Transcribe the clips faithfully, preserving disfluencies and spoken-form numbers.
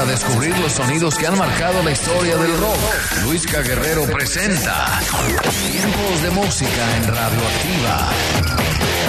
para descubrir los sonidos que han marcado la historia del rock. Luisca Guerrero presenta Tiempos de Música en Radioactiva.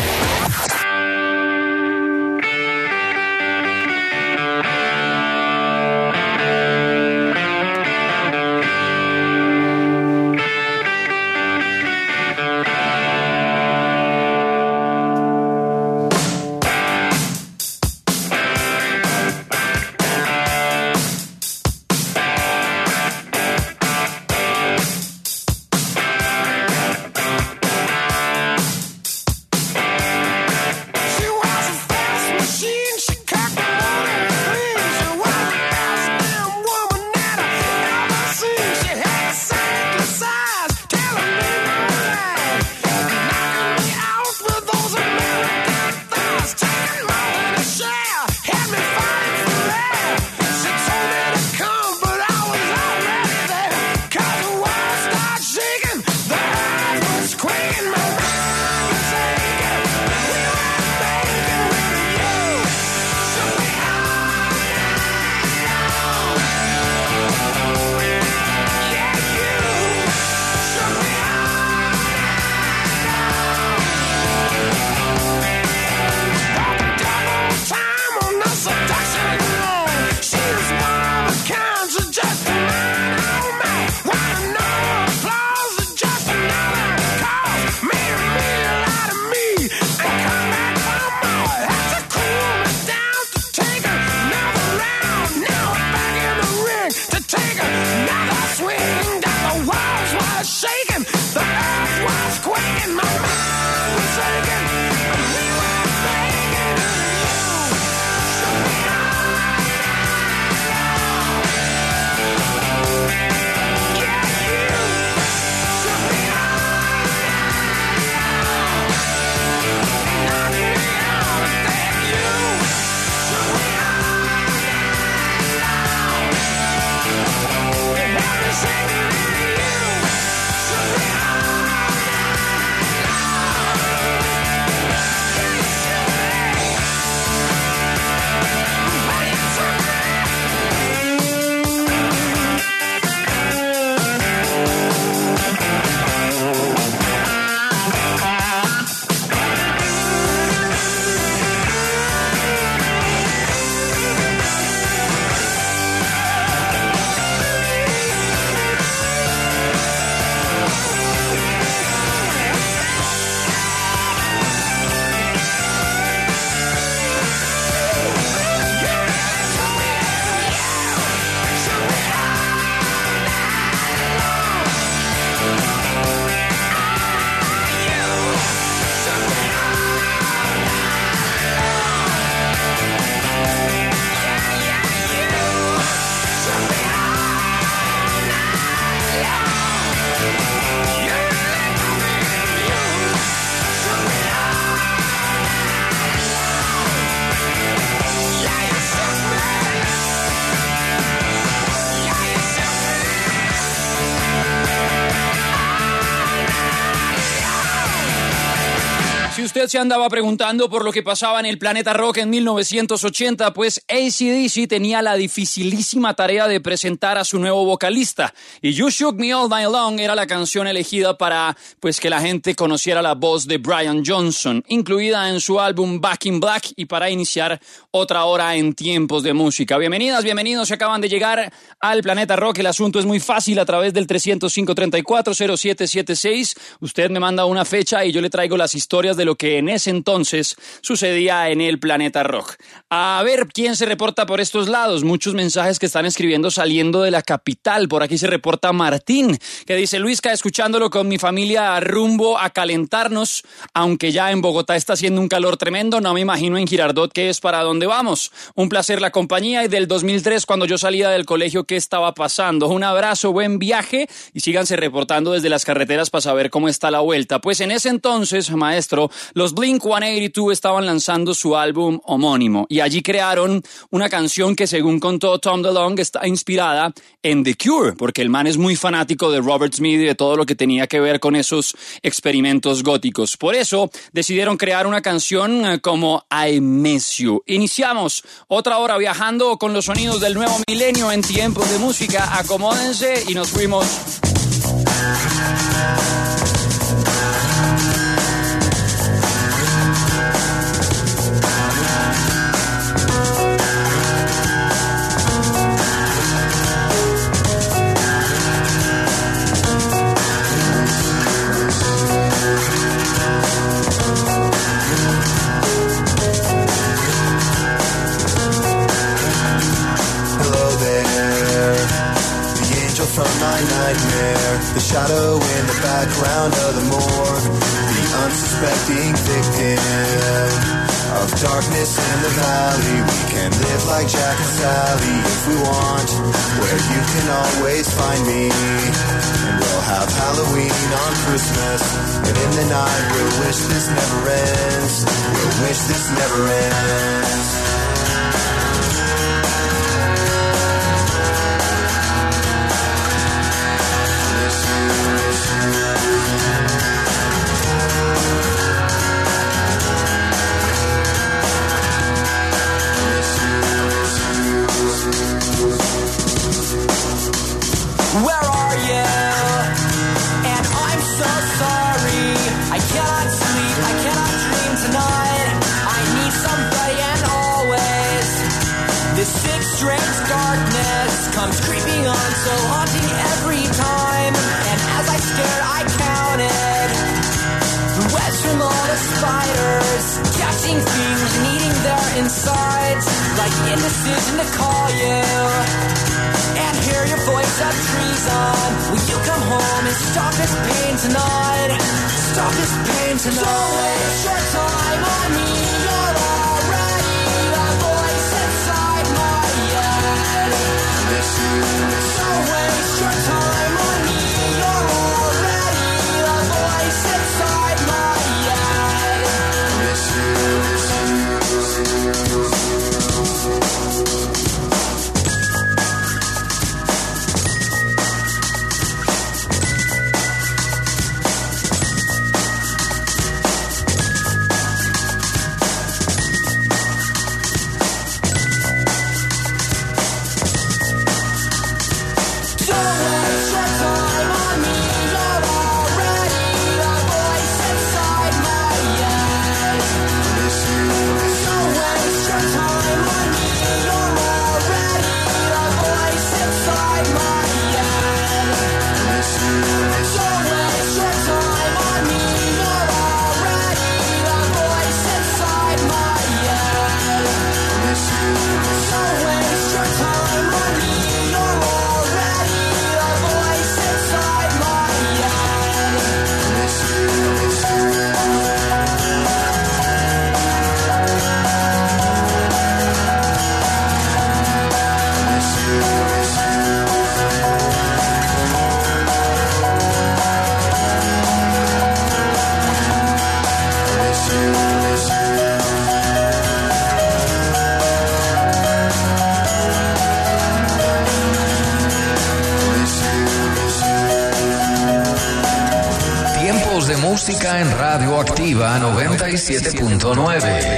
Usted se andaba preguntando por lo que pasaba en el planeta rock en mil novecientos ochenta, pues A C D C tenía la dificilísima tarea de presentar a su nuevo vocalista, y You Shook Me All Night Long era la canción elegida para pues que la gente conociera la voz de Brian Johnson, incluida en su álbum Back in Black, y para iniciar otra hora en Tiempos de Música. Bienvenidas, bienvenidos, se acaban de llegar al planeta rock. El asunto es muy fácil: a través del tres cero cinco, treinta y cuatro, cero siete setenta y seis usted me manda una fecha y yo le traigo las historias de lo que en ese entonces sucedía en el planeta rock. A ver quién se reporta por estos lados. Muchos mensajes que están escribiendo saliendo de la capital. Por aquí se reporta Martín, que dice: Luisca, escuchándolo con mi familia rumbo a calentarnos, aunque ya en Bogotá está haciendo un calor tremendo, no me imagino en Girardot qué es para dónde vamos. Un placer la compañía, y del dos mil tres, cuando yo salía del colegio, ¿qué estaba pasando? Un abrazo, buen viaje, y síganse reportando desde las carreteras para saber cómo está la vuelta. Pues en ese entonces, maestro, los Los Blink ciento ochenta y dos estaban lanzando su álbum homónimo y allí crearon una canción que, según contó Tom DeLonge, está inspirada en The Cure, porque el man es muy fanático de Robert Smith y de todo lo que tenía que ver con esos experimentos góticos. Por eso decidieron crear una canción como I Miss You. Iniciamos otra hora viajando con los sonidos del nuevo milenio en Tiempos de Música. Acomódense y nos fuimos. From my nightmare, the shadow in the background of the morgue, the unsuspecting victim of darkness in the valley. We can live like Jack and Sally if we want, where you can always find me. And we'll have Halloween on Christmas, and in the night we'll wish this never ends. We'll wish this never ends. Where are you? And I'm so sorry. I cannot sleep, I cannot dream tonight. I need somebody and always. This sick, strange darkness comes creeping on, so haunting every time. And as I stared, I counted the webs from all the spiders, catching things and eating their insides, like indecision to call you and hear your voice of treason. Will you come home and stop this pain tonight? Stop this pain tonight. Don't waste your time on me. You're already the voice inside my head. Don't waste your time on me. You're already the voice inside my head. Música en Radioactiva noventa y siete punto nueve.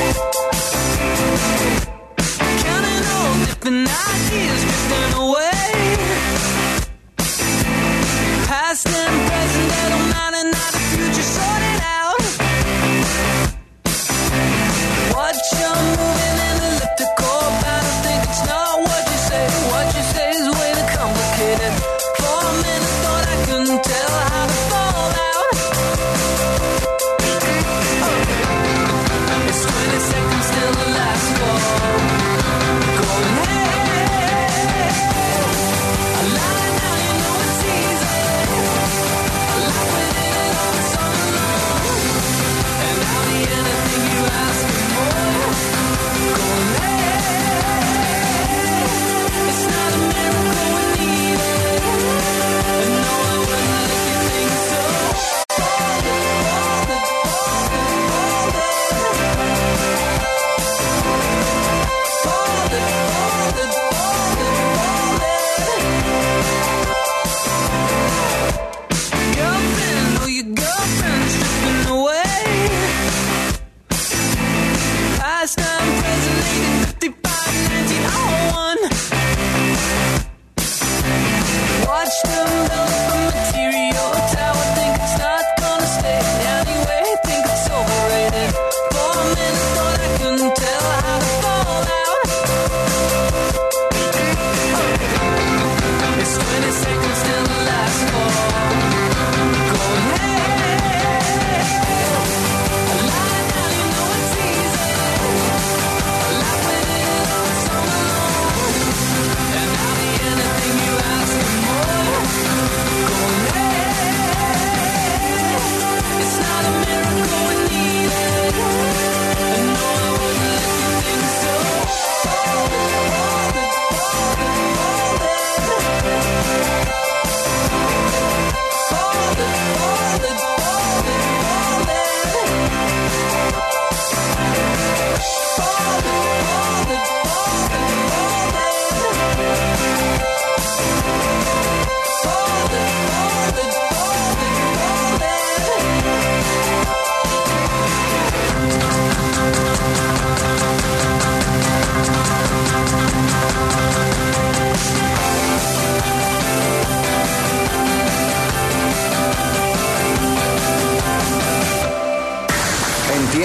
Counting on different ideas drifting away.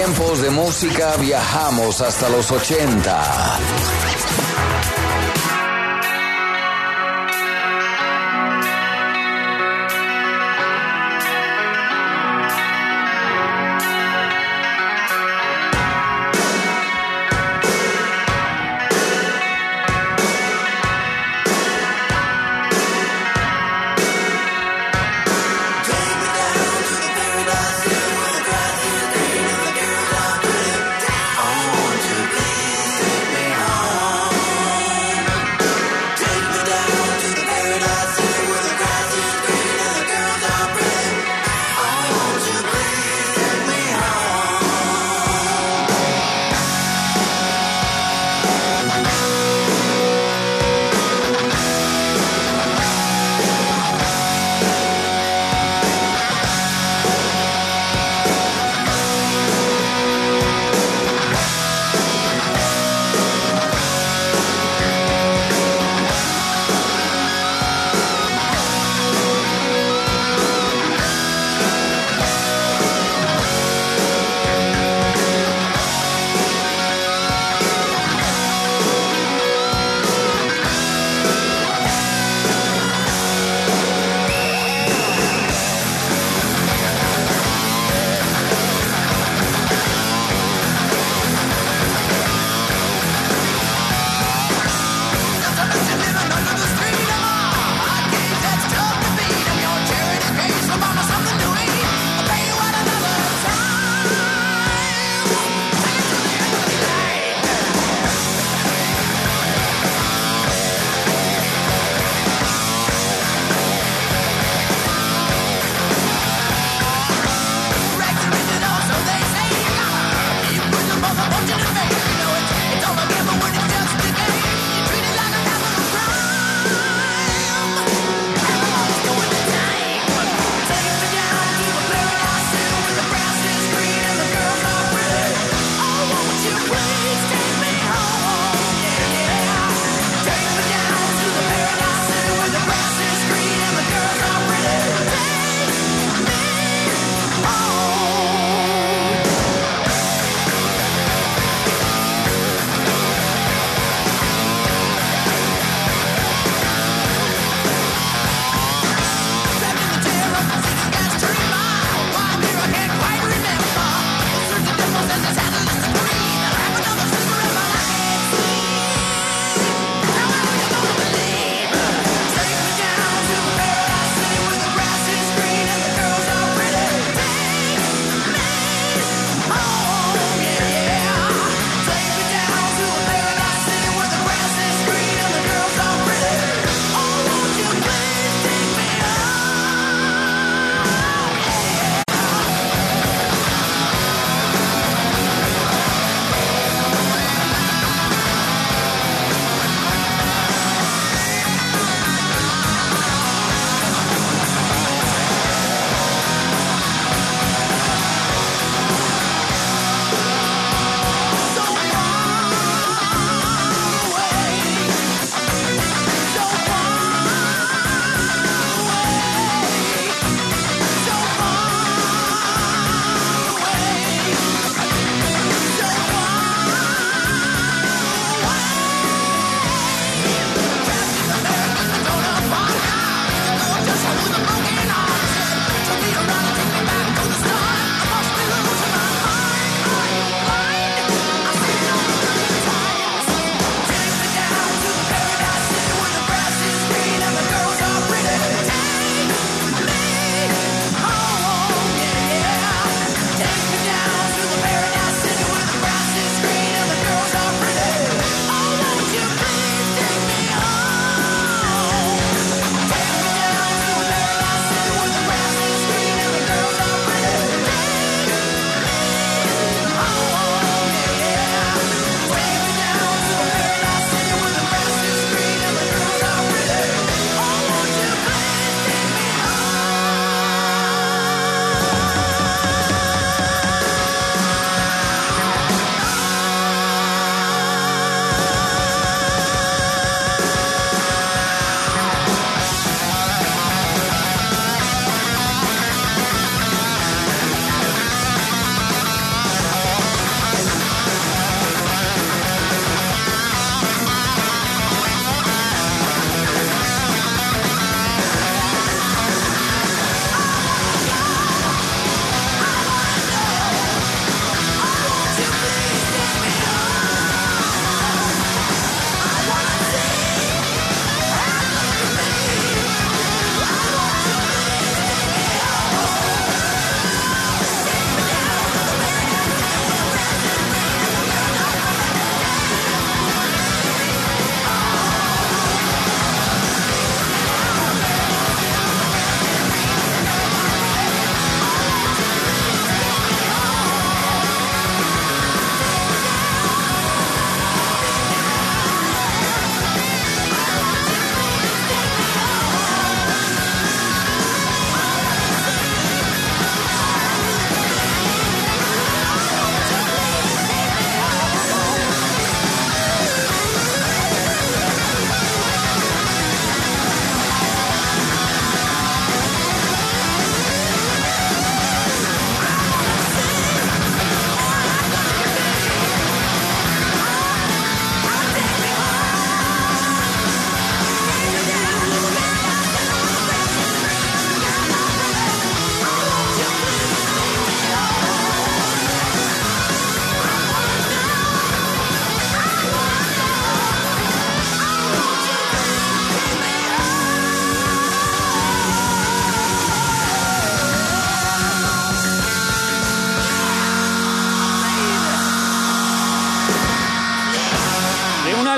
Tiempos de música, viajamos hasta los ochenta. I want to be, take me home.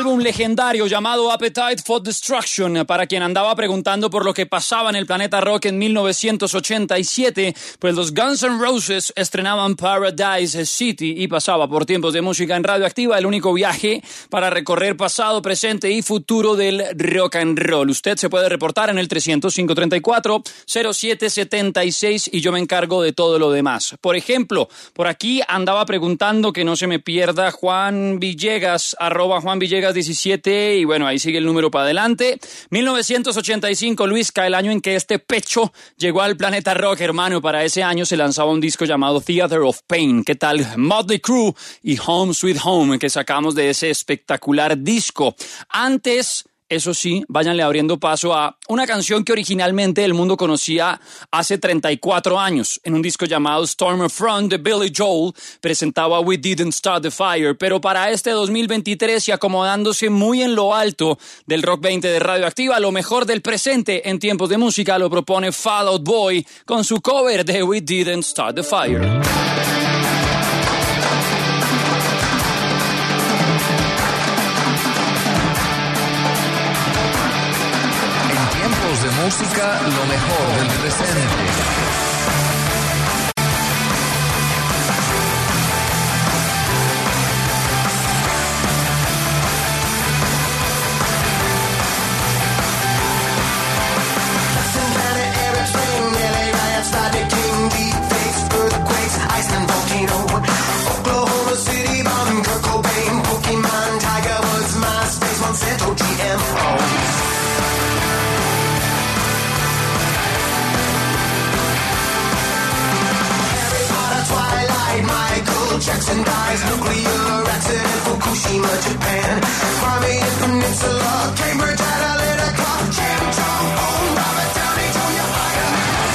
álbum legendario llamado Appetite for Destruction. Para quien andaba preguntando por lo que pasaba en el planeta rock en mil novecientos ochenta y siete, pues los Guns N' Roses estrenaban Paradise City y pasaba por Tiempos de Música en Radioactiva, el único viaje para recorrer pasado, presente y futuro del rock and roll. Usted se puede reportar en el trescientos cinco treinta y cuatro cero siete setenta y seis y yo me encargo de todo lo demás. Por ejemplo, por aquí andaba preguntando, que no se me pierda, Juan Villegas, arroba Juan Villegas diecisiete, y bueno, ahí sigue el número para adelante. mil novecientos ochenta y cinco, Luisca, el año en que este pecho llegó al planeta rock, hermano. Para ese año se lanzaba un disco llamado Theater of Pain. ¿Qué tal? Motley Crue y Home Sweet Home, que sacamos de ese espectacular disco. Antes, eso sí, váyanle abriendo paso a una canción que originalmente el mundo conocía hace treinta y cuatro años. En un disco llamado Stormer Front de Billy Joel presentaba We Didn't Start the Fire, pero para este dos mil veintitrés y acomodándose muy en lo alto del Rock veinte de Radioactiva, lo mejor del presente en Tiempos de Música lo propone Fall Out Boy con su cover de We Didn't Start the Fire. De música, lo mejor del presente. Jackson dies, nuclear accident, Fukushima, Japan. Crimean Peninsula, Cambridge Analytica, Kim Jong-un, Robert Downey Junior Iron Man.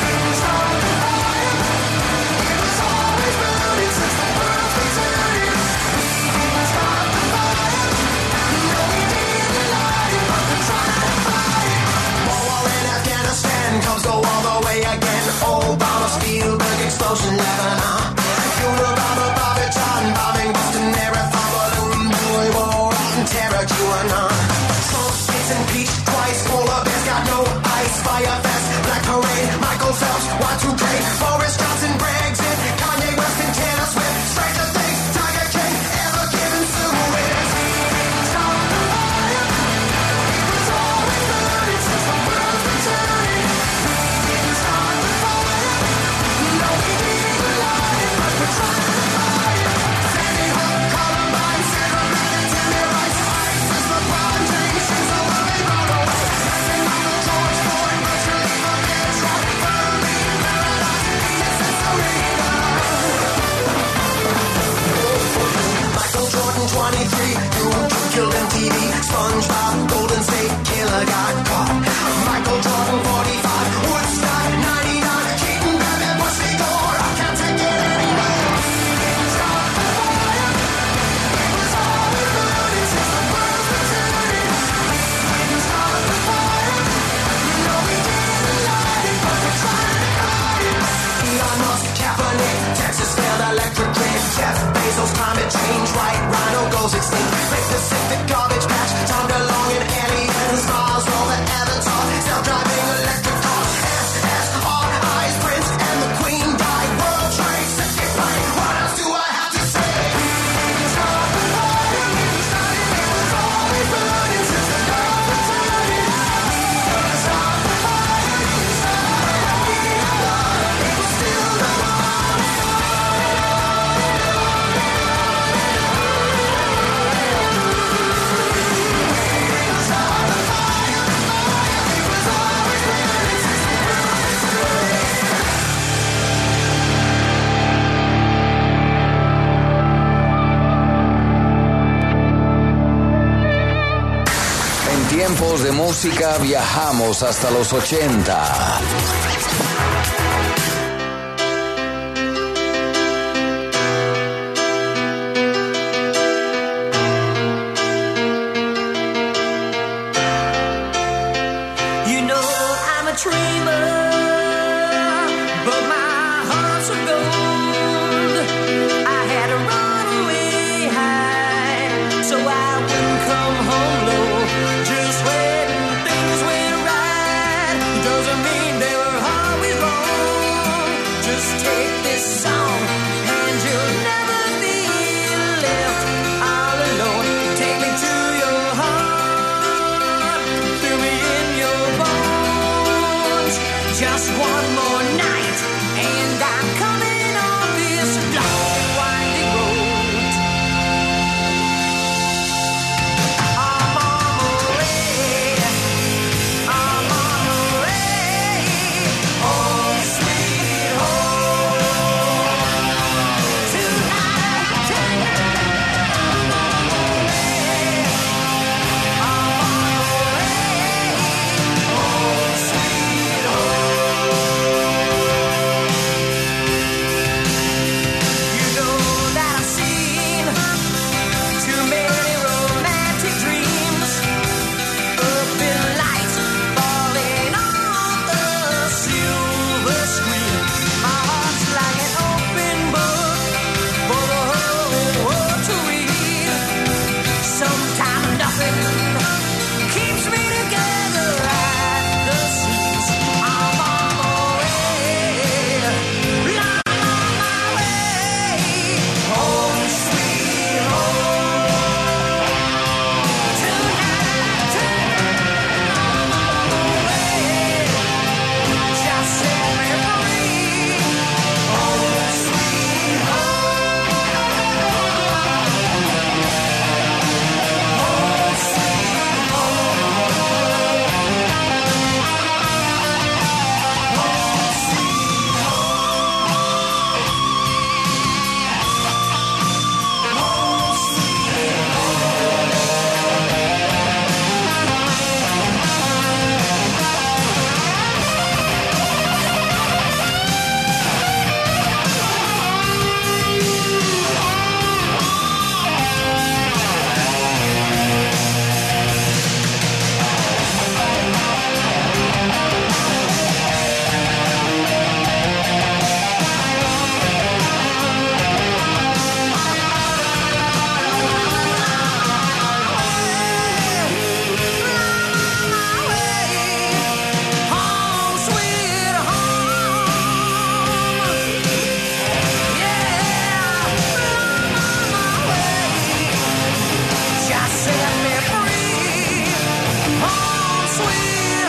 It was always burning since the world's been turning. We didn't start the fire. No, we didn't light it, but we're trying to fight it. War in Afghanistan comes go all the way again. Obama, Spielberg, explosion, Lebanon. Unabomber, Bobby John, bombing Boston, Marathon, balloon boy, war out in terror, QAnon. Trump gets impeached twice, polar bears got no ice, fire fest, Black Parade, Michael Phelps, Y two K, Boris Johnson, Brexit, Kanye West and Taylor Swift, Stranger Things, Tiger King, ever given Suez. Start the fire, it was always burning since the world's been turning. We didn't start the fire, no we didn't light it, but we're trying to fight it. Sandy Hook, Columbine, Sarah Palin, Tamir Rice, ISIS, LeBron James, she's a loving run away. Lesson Michael, George Floyd, virtually forget Trump, firmly in paradise, the S S Arena. Michael Jordan, twenty-three, you killed M T V, SpongeBob, Golden State Killer got caught. Michael Jordan, forty-five, Woodstock, ninety-nine, Keaton, Batman, Wesley Gore, I can't take it anymore. We didn't start the fire, it was always burning since the world's been turning. We didn't start the fire, no we didn't light it, but we're trying to fight it. Elon Musk, Kaepernick, Texas failed electric grid, Jeff Bezos, climate change, right, Rhino goes extinct, Lake Pacific garbage patch, Tom DeLonge and aliens, Mars rover, Avatar, self-driving electric car, S S R I's Prince and the Queen died, World Trade Center plane, what else do I have to say? We didn't start the fire, it was always burning since the world's been turning. We didn't start the fire, it was still the En Tiempos de Música viajamos hasta los ochenta. You know I'm a dreamer, but my heart's of gold. I had a runaway high, so I wouldn't come home low. Just when things went right, doesn't mean they were always wrong. Just take this song and you'll never be left all alone. Take me to your heart, fill me in your bones. Just one more night and I'm coming on this long and winding road. I'm on my way, I'm on my way, home sweet home. Tonight, tonight, I'm on my way, I'm on my way, home sweet home. You know that I've seen too many romantic dreams up in lights falling on the silver screen. My heart's like an open book for the whole world to read. Sometimes nothing keeps me together at the seams. I'm on my way, I'm on my way, home sweet home. Tonight, tonight, I'm on my way. Just set me free, home sweet home. Home sweet home. Home sweet home. Home sweet home, sweet home. Yeah, I'm on my way. Just set me free, home, sweet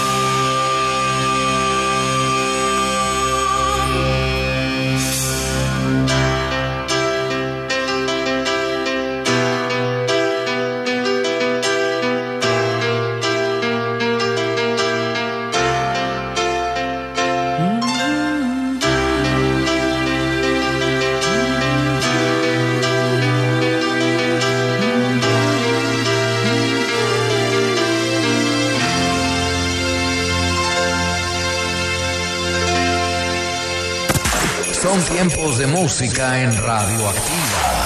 Son tiempos de música en Radioactiva.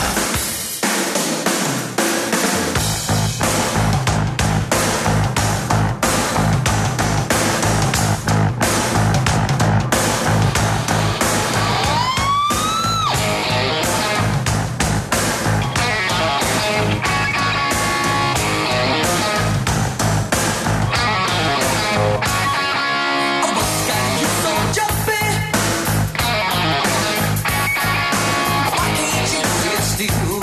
Why can't you sit still?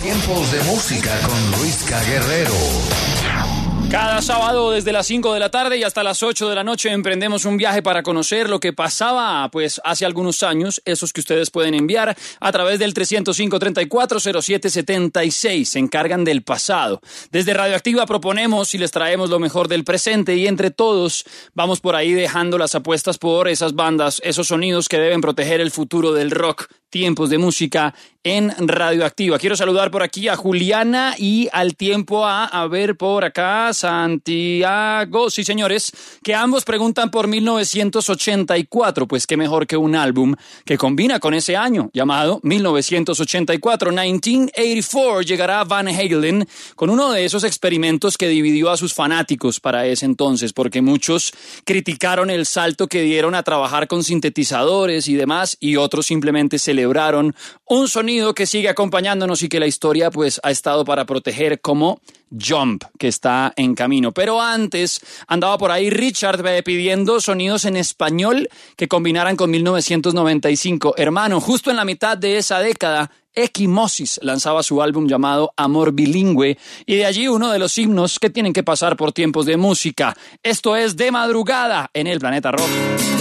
Tiempos de música con Luisca Guerrero. Cada sábado desde las cinco de la tarde y hasta las ocho de la noche emprendemos un viaje para conocer lo que pasaba pues hace algunos años, esos que ustedes pueden enviar a través del tres cero cinco, treinta y cuatro, cero siete setenta y seis, se encargan del pasado. Desde Radioactiva proponemos y les traemos lo mejor del presente y entre todos vamos por ahí dejando las apuestas por esas bandas, esos sonidos que deben proteger el futuro del rock. Tiempos de música en Radioactiva. Quiero saludar por aquí a Juliana y al tiempo a, a ver por acá, Santiago. Sí, señores, que ambos preguntan por mil novecientos ochenta y cuatro. Pues qué mejor que un álbum que combina con ese año, llamado mil novecientos ochenta y cuatro. mil novecientos ochenta y cuatro llegará Van Halen con uno de esos experimentos que dividió a sus fanáticos para ese entonces, porque muchos criticaron el salto que dieron a trabajar con sintetizadores y demás, y otros simplemente se celebraron un sonido que sigue acompañándonos y que la historia pues ha estado para proteger, como Jump, que está en camino. Pero antes andaba por ahí Richard pidiendo sonidos en español que combinaran con mil novecientos noventa y cinco. Hermano, justo en la mitad de esa década, Equimosis lanzaba su álbum llamado Amor Bilingüe, y de allí uno de los himnos que tienen que pasar por tiempos de música. Esto es De Madrugada en el Planeta Rock.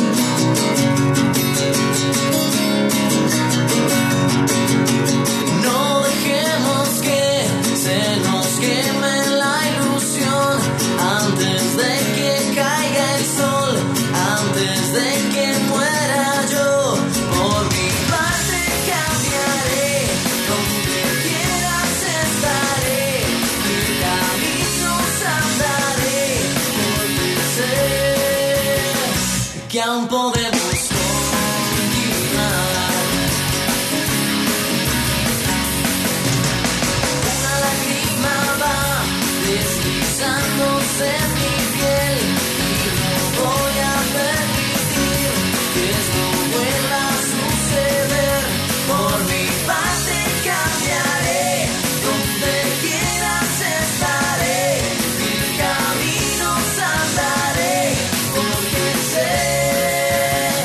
Que aún podemos continuar. Una lágrima va deslizándose en mi piel y no voy a permitir que esto vuelva a suceder. Por mi parte cambiaré, donde quieras estaré, mil caminos andaré, porque sé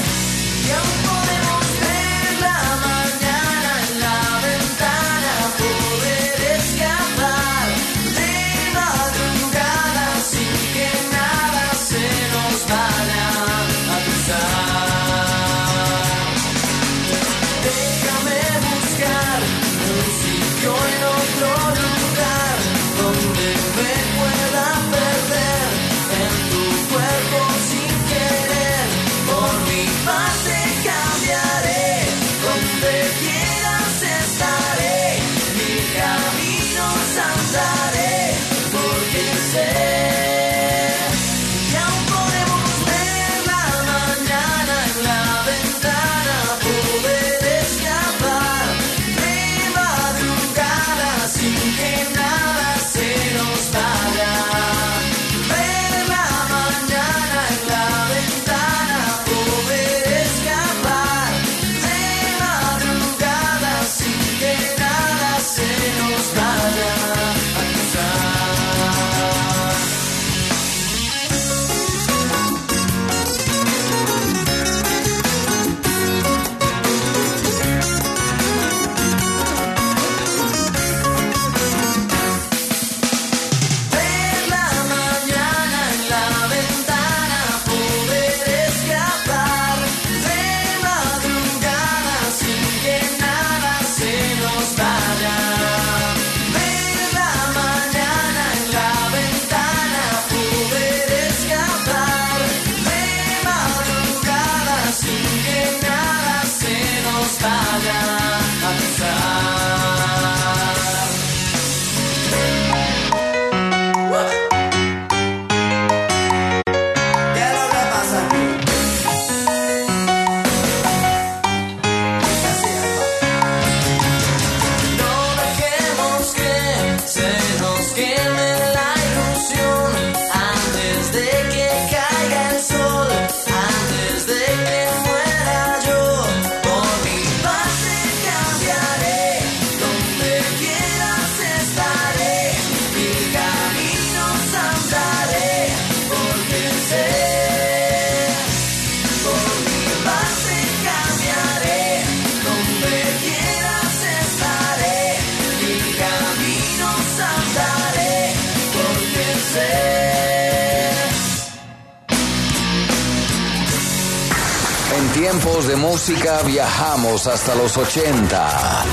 Tiempos de Música viajamos hasta los ochenta.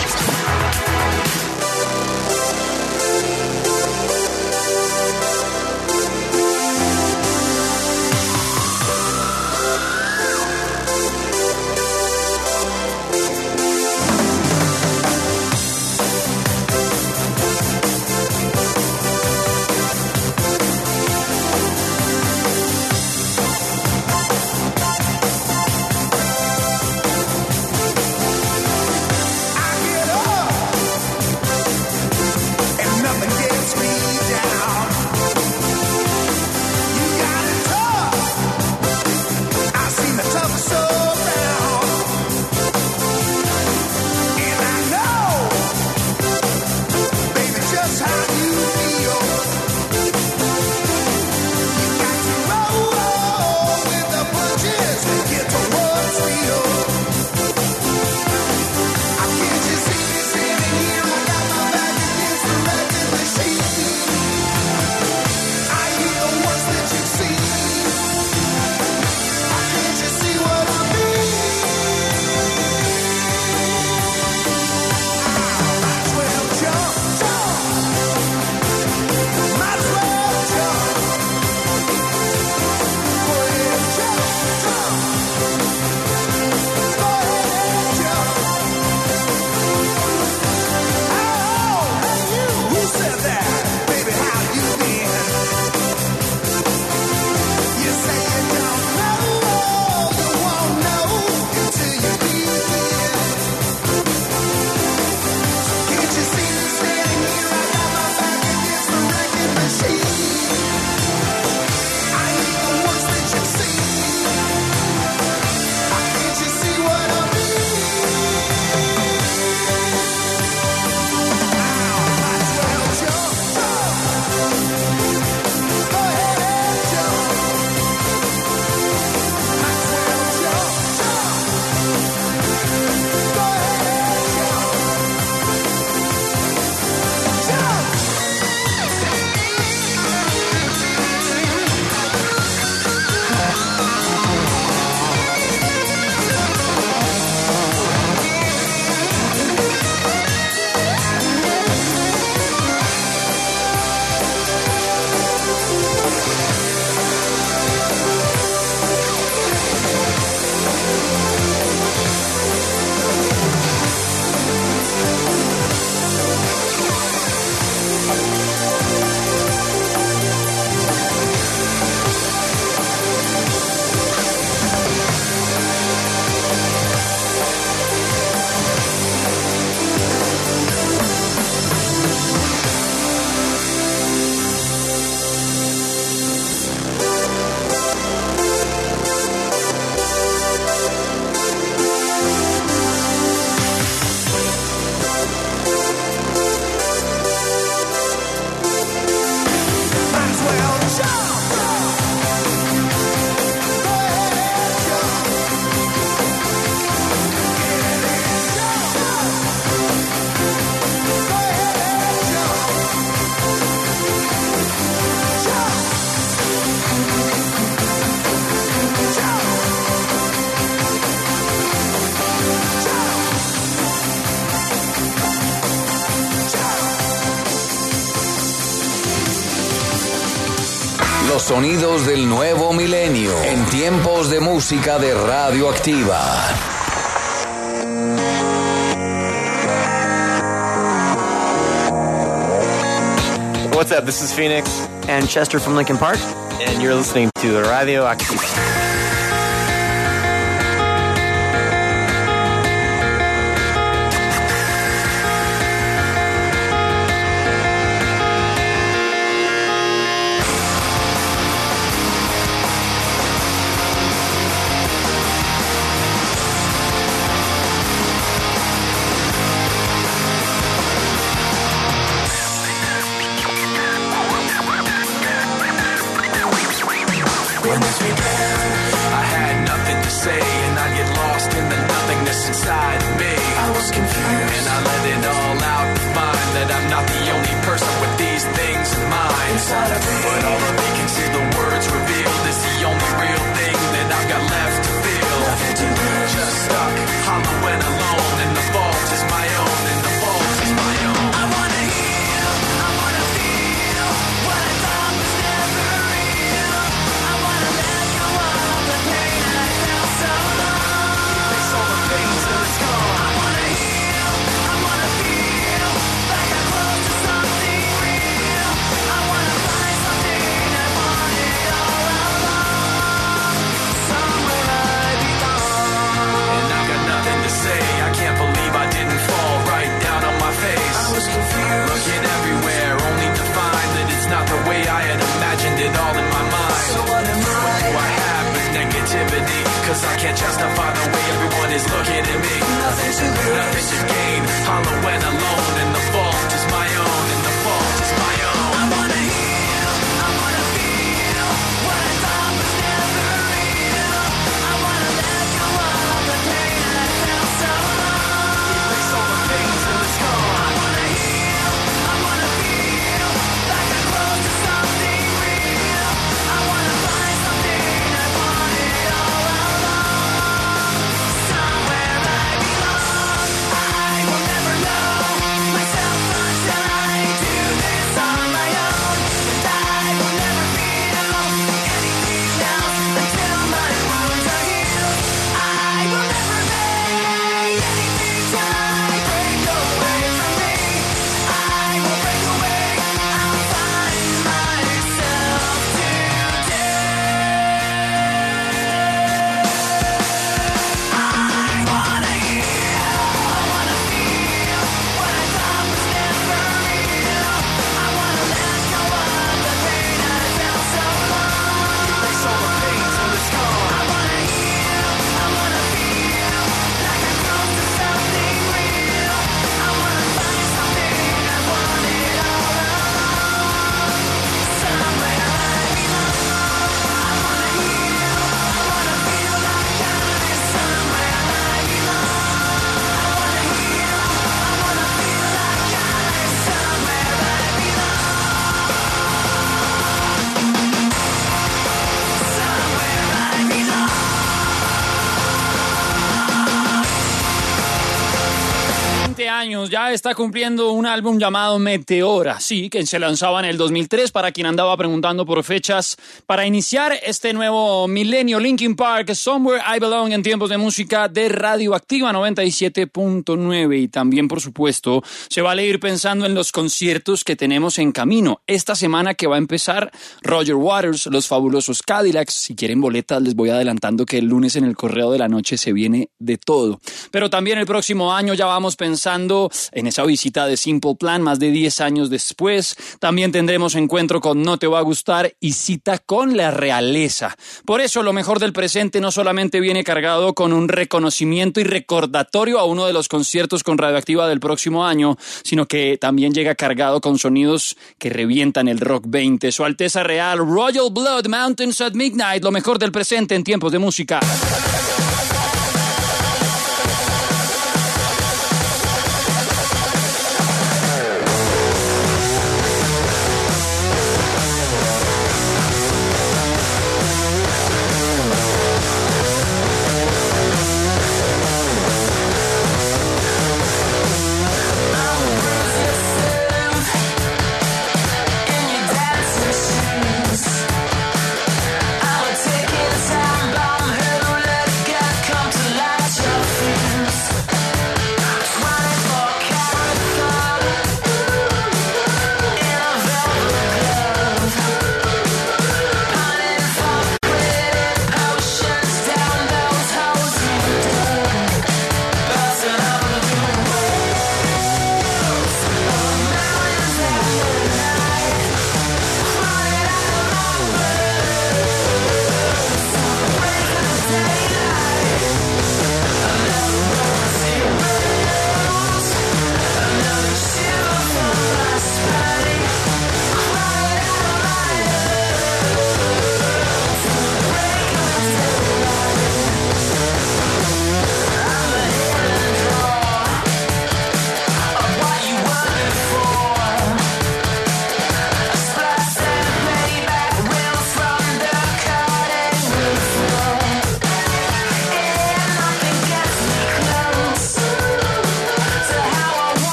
Los sonidos del nuevo milenio en Tiempos de Música de Radioactiva. What's up? This is Phoenix and Chester from Linkin Park, and you're listening to Radioactiva. When this began, I had nothing to say, and I'd get lost in the nothingness inside of me. I was confused, and I let it all out to find that I'm not the only person with these things in mind. Inside of me, but all the vacancy the words revealed is the only real thing that I've got left to feel. Nothing Cause I can't justify the way everyone is looking at me. Nothing to lose, nothing to gain. Hollow and alone, and the fault is my own, and the fault is my own. I wanna heal, I wanna feel what I thought was never real. I wanna let go of the pain that I felt so long. Erase all the pains and the scar. I wanna heal, I wanna feel like I'm close to something real. I wanna find something I wanted all along. Somewhere I belong. I will never know myself until I do this on my own. And I will never feel anything else until my wounds are healed. I will never make anything till I break away from me. I will break away. I'll find myself today. I wanna heal, I wanna feel what I thought was never real. I wanna let go of the pain that I felt so long. Erase all the pains and the scar. I wanna heal, I wanna feel like I'm close to something real. I wanna find something I wanted all along. Somewhere I belong. I wanna heal, I wanna feel like I'm somewhere I belong. I wanna heal, I wanna feel like I'm somewhere I belong. Somewhere I belong. veinte años, ya está cumpliendo un álbum llamado Meteora, sí, que se lanzaba en el dos mil tres, para quien andaba preguntando por fechas, para iniciar este nuevo milenio. Linkin Park, Somewhere I Belong, en tiempos de música de Radioactiva noventa y siete punto nueve. Y también, por supuesto, se vale ir pensando en los conciertos que tenemos en camino. Esta semana que va a empezar, Roger Waters, Los Fabulosos Cadillacs. Si quieren boletas, les voy adelantando que el lunes en el Correo de la Noche se viene de todo. Pero también el próximo año ya vamos pensando en esa visita de Simple Plan, más de diez años después. También tendremos encuentro con No Te Va a Gustar y cita con la realeza. Por eso, lo mejor del presente no solamente viene cargado con un reconocimiento y recordatorio a uno de los conciertos con Radioactiva del próximo año, sino que también llega cargado con sonidos que revientan el Rock veinte. Su Alteza Real, Royal Blood, Mountains at Midnight, lo mejor del presente en tiempos de música. I'll take it time bomb, who let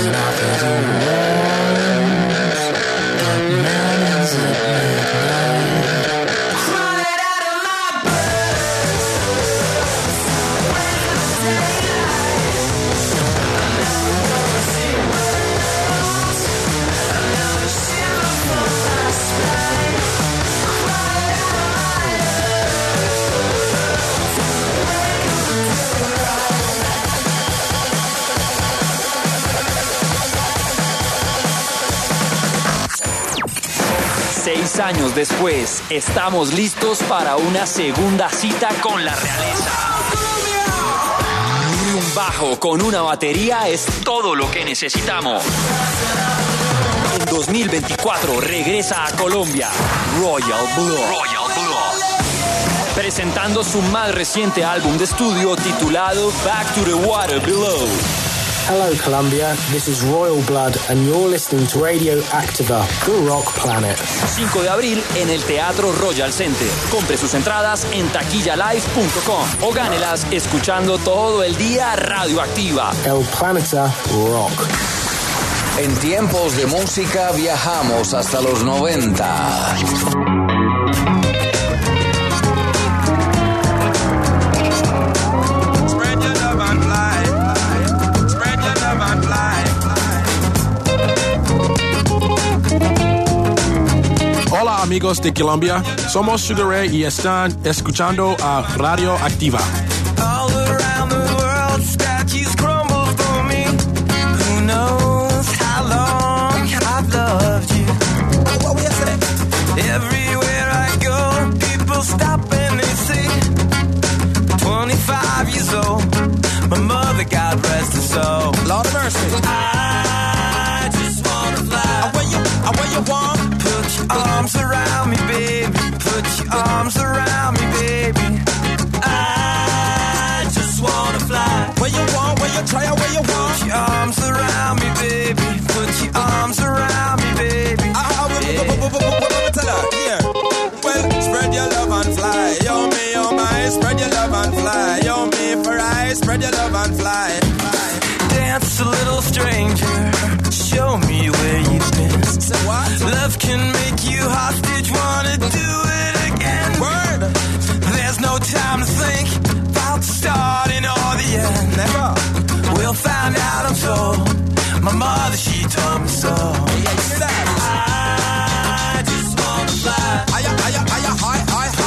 and I can do wonders. Got millions at midnight. Crying out of my bed. Waiting for daylight. Another cigarette. Another shiver from last night. Crying out of my Seis años después, estamos listos para una segunda cita con la realeza. Y un bajo con una batería es todo lo que necesitamos. En dos mil veinticuatro regresa a Colombia Royal Blood. Royal Blood. Presentando su más reciente álbum de estudio titulado Back to the Water Below. Hello Colombia, this is Royal Blood and you're listening to Radio Activa, the rock planet. cinco de abril en el Teatro Royal Center. Compre sus entradas en taquilla live punto com o gánelas escuchando todo el día Radio Activa. El Planeta Rock. En tiempos de música viajamos hasta los noventa. Hola amigos de Colombia, somos Sugar Ray y están escuchando a Radio Activa. All around the world, statues crumble for me. Who knows how long I've loved you? What will you say? Everywhere I go, people stop and they say, twenty-five years old, my mother, God rest her soul. Lord of mercy. I just wanna fly. Where you, where you want? Put your arms around me, baby. Put your arms around me, baby. I just wanna fly. Where you want, where you try, where you want. Put your arms around me, baby. Put your arms around me, baby. I will tell her, yeah. Well, spread your love and fly. Yo, me, oh my, spread your love and fly. Yo, me, for I, spread your love and fly. fly. Dance a little stranger. Show me where you've been. Say what? Love can make you hostage, wanna do it again. Word. There's no time to think about the starting or the end. Never. We'll find out, I'm told. My mother, she told me so. Yeah, you hear that? I just wanna fly. Higher, higher, higher, high, high, high.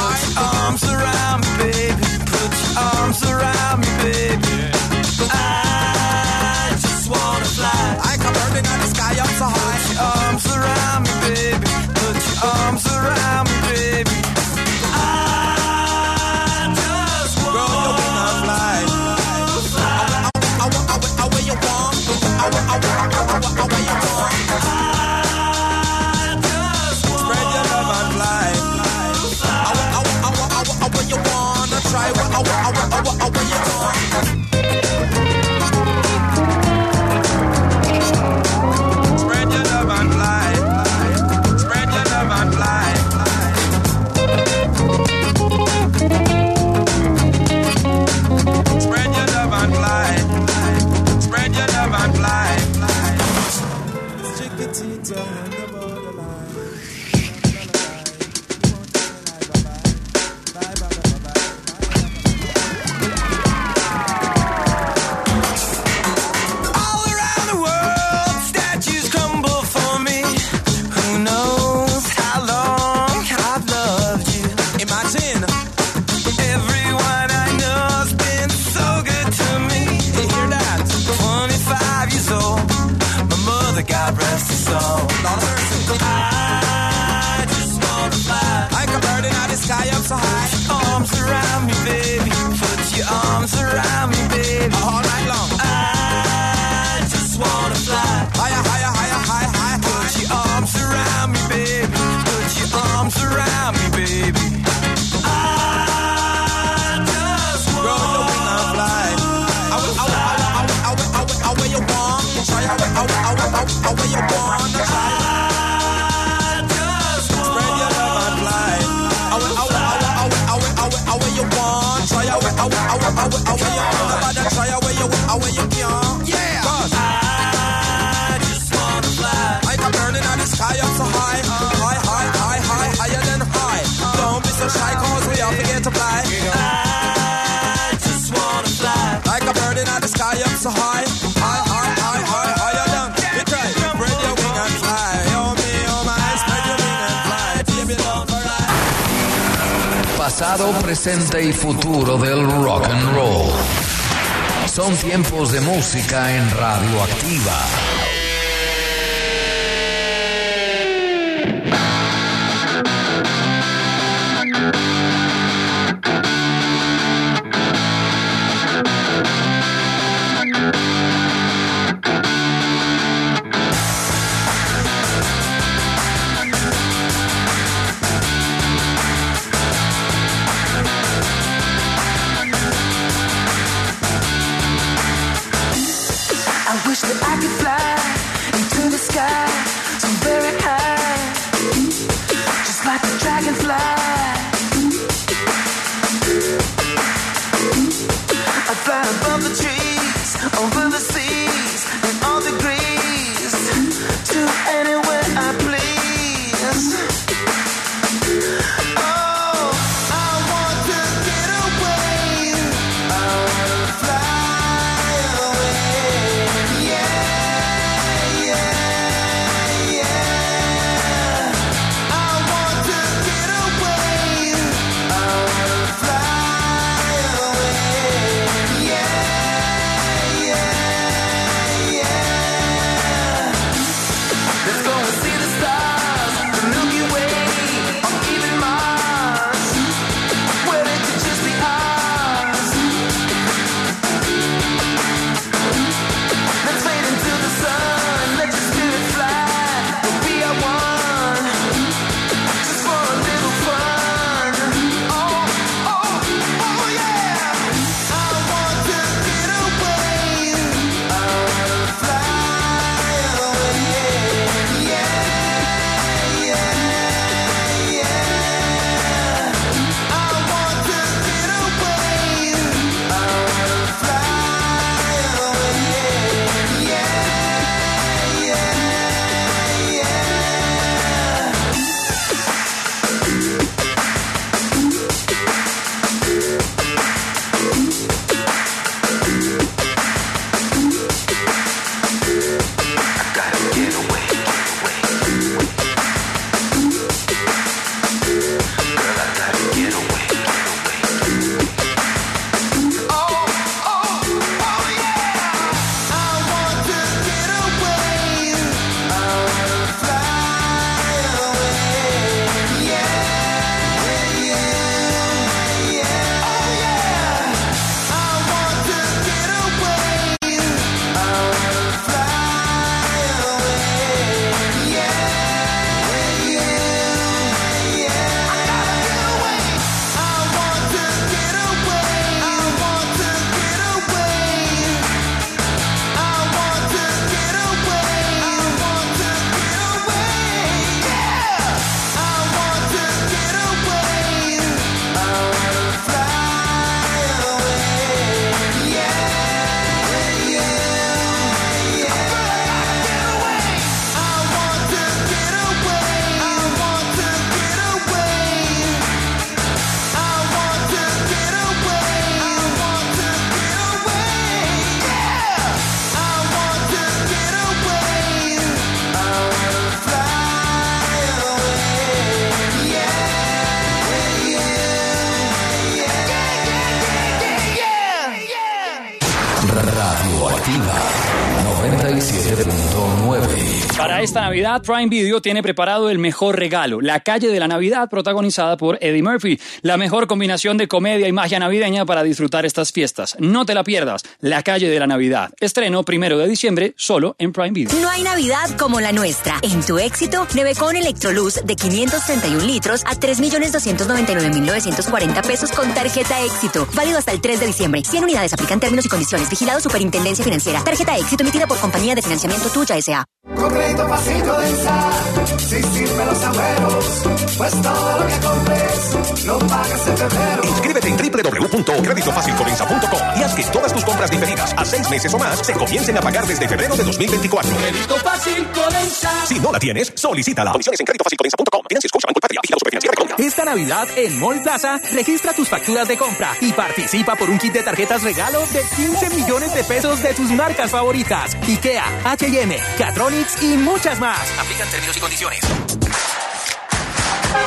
pasado, presente y futuro del rock and roll. Son tiempos de música en Radioactiva. noventa y siete punto nueve. Para esta Navidad, Prime Video tiene preparado el mejor regalo, La Calle de la Navidad, protagonizada por Eddie Murphy. La mejor combinación de comedia y magia navideña para disfrutar estas fiestas. No te la pierdas, La Calle de la Navidad. Estreno primero de diciembre, solo en Prime Video. No hay Navidad como la nuestra. En tu éxito, Nevecon Electroluz de quinientos treinta y un litros a tres millones doscientos noventa y nueve mil novecientos cuarenta pesos con tarjeta Éxito. Válido hasta el tres de diciembre. cien unidades, aplican términos y condiciones. Vigilado Superintendencia Financiera. Tarjeta Éxito emitida por Compañía de Financiamiento Tuya S A Con crédito fácil Codensa, sin sirve los abuelos, pues todo lo que compres lo pagas en febrero. Inscríbete en doble u doble u doble u punto crédito fácil codensa punto com y haz que todas tus compras diferidas a seis meses o más se comiencen a pagar desde febrero de dos mil veinticuatro. Crédito fácil Codensa. Si no la tienes, solicítala. Condiciones en crédito fácil codensa punto com. Financia Scotiabank Patria. Vigilado Superfinanciera de Colombia. Esta Navidad en Mall Plaza, registra tus facturas de compra y participa por un kit de tarjetas regalo de quince millones de pesos de tus marcas favoritas. IKEA, H y M, Catronics y muchas más. Aplican términos y condiciones.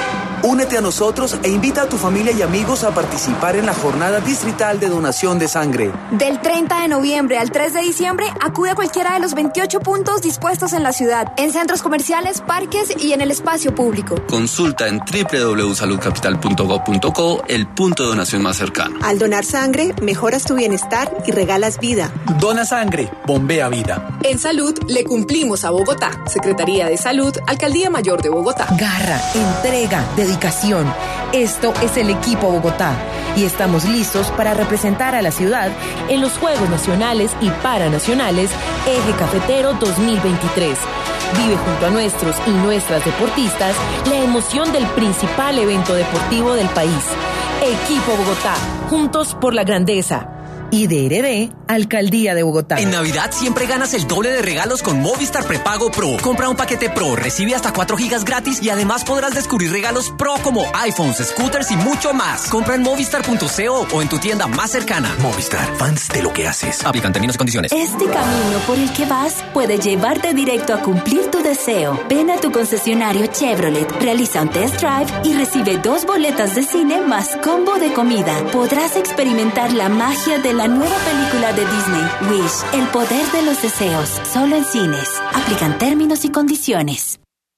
Únete a nosotros e invita a tu familia y amigos a participar en la Jornada Distrital de Donación de Sangre. Del treinta de noviembre al tres de diciembre, acude a cualquiera de los veintiocho puntos dispuestos en la ciudad, en centros comerciales, parques y en el espacio público. Consulta en doble u doble u doble u punto salud capital punto gob punto co el punto de donación más cercano. Al donar sangre, mejoras tu bienestar y regalas vida. Dona sangre, bombea vida. En salud, le cumplimos a Bogotá. Secretaría de Salud, Alcaldía Mayor de Bogotá. Garra, entrega, dedicación. Esto es el equipo Bogotá y estamos listos para representar a la ciudad en los Juegos Nacionales y Paranacionales Eje Cafetero dos mil veintitrés. Vive junto a nuestros y nuestras deportistas la emoción del principal evento deportivo del país. Equipo Bogotá, juntos por la grandeza. I D R B, Alcaldía de Bogotá. En Navidad siempre ganas el doble de regalos con Movistar Prepago Pro. Compra un paquete Pro, recibe hasta cuatro gigas gratis y además podrás descubrir regalos Pro como iPhones, scooters y mucho más. Compra en movistar punto co o en tu tienda más cercana. Movistar, fans de lo que haces. Aplican términos y condiciones. Este camino por el que vas puede llevarte directo a cumplir tu deseo. Ven a tu concesionario Chevrolet, realiza un test drive y recibe dos boletas de cine más combo de comida. Podrás experimentar la magia de la La nueva película de Disney, Wish, el poder de los deseos, solo en cines. Aplican términos y condiciones.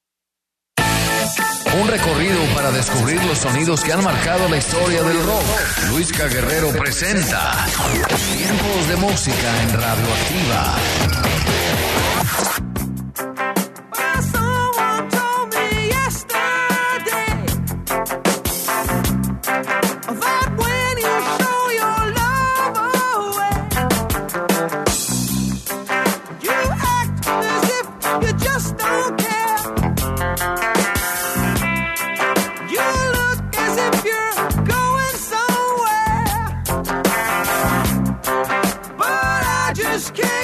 Un recorrido para descubrir los sonidos que han marcado la historia del rock. Luisca Guerrero presenta Tiempos de Música en Radioactiva. Just can't